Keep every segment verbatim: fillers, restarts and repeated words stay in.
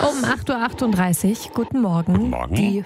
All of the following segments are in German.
Um acht Uhr achtunddreißig, guten Morgen. Guten Morgen. Die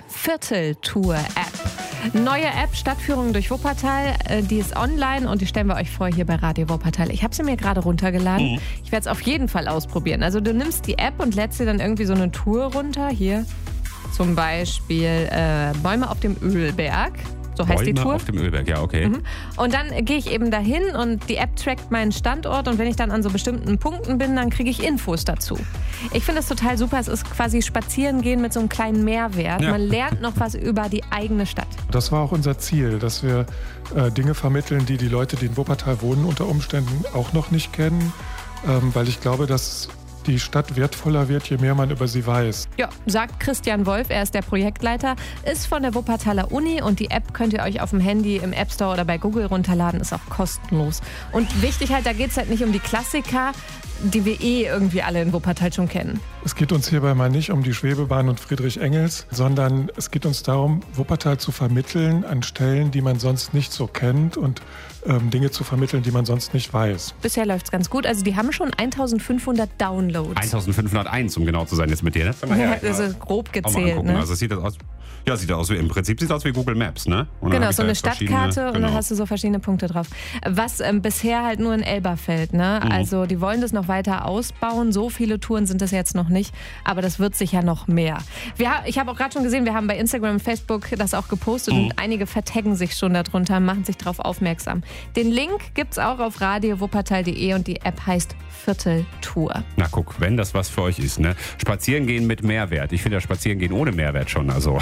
Vierteltour-App. Neue App, Stadtführung durch Wuppertal, die ist online und die stellen wir euch vor hier bei Radio Wuppertal. Ich habe sie mir gerade runtergeladen. Mhm. Ich werde es auf jeden Fall ausprobieren. Also du nimmst die App und lädst dir dann irgendwie so eine Tour runter. Hier zum Beispiel äh, Bäume auf dem Ölberg. So heißt Bäume die Tour. auf dem Ölberg, ja, okay. Mhm. Und dann gehe ich eben dahin und die App trackt meinen Standort und wenn ich dann an so bestimmten Punkten bin, dann kriege ich Infos dazu. Ich finde das total super. Es ist quasi spazieren gehen mit so einem kleinen Mehrwert. Ja. Man lernt noch was über die eigene Stadt. Das war auch unser Ziel, dass wir äh, Dinge vermitteln, die die Leute, die in Wuppertal wohnen, unter Umständen auch noch nicht kennen. Ähm, weil ich glaube, dass die Stadt wertvoller wird, je mehr man über sie weiß. Ja, sagt Christian Wolf, er ist der Projektleiter, ist von der Wuppertaler Uni und die App könnt ihr euch auf dem Handy im App Store oder bei Google runterladen, ist auch kostenlos. Und wichtig halt, da geht es halt nicht um die Klassiker, die wir eh irgendwie alle in Wuppertal schon kennen. Es geht uns hierbei mal nicht um die Schwebebahn und Friedrich Engels, sondern es geht uns darum, Wuppertal zu vermitteln an Stellen, die man sonst nicht so kennt und ähm, Dinge zu vermitteln, die man sonst nicht weiß. Bisher läuft es ganz gut. Also die haben schon eintausendfünfhundert Downloads. eintausendfünfhunderteins, um genau zu sein, jetzt mit dir. Ne? Ja, das ist grob gezählt. Ne? Also sieht das aus. Ja, sieht aus wie, im Prinzip sieht das aus wie Google Maps, ne? Und genau, so eine Stadtkarte und genau. dann hast du so verschiedene Punkte drauf. Was ähm, bisher halt nur in Elberfeld, ne? Mhm. Also die wollen das noch weiter ausbauen. So viele Touren sind das jetzt noch nicht, aber das wird sicher noch mehr. Wir, ich habe auch gerade schon gesehen, wir haben bei Instagram und Facebook das auch gepostet Mhm. und einige vertaggen sich schon darunter, machen sich darauf aufmerksam. Den Link gibt's auch auf radio wuppertal punkt de und die App heißt Vierteltour. Na guck, wenn das was für euch ist, ne? Spazieren gehen mit Mehrwert. Ich finde ja Spazieren gehen ohne Mehrwert schon, also.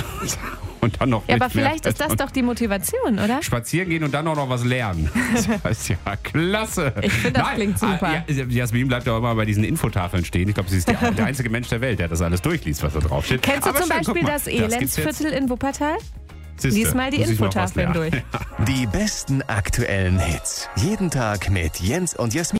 Und dann noch Ja, mit aber vielleicht Mehrwert. ist das doch die Motivation, oder? Spazieren gehen und dann auch noch was lernen. Das ist ja klasse. Ich finde, das Nein, klingt super. ah, ja, Jasmin bleibt ja immer bei diesen Infotafeln stehen. Ich glaube, sie ist der, der einzige Mensch der Welt, der das alles durchliest, was da drauf steht. Kennst du Aber zum schön, Beispiel guck mal, das gibt's jetzt. Elendsviertel in Wuppertal? Siehste, Lies mal die muss ich noch was Infotafeln lernen. durch. Ja. Die besten aktuellen Hits. Jeden Tag mit Jens und Jasmin.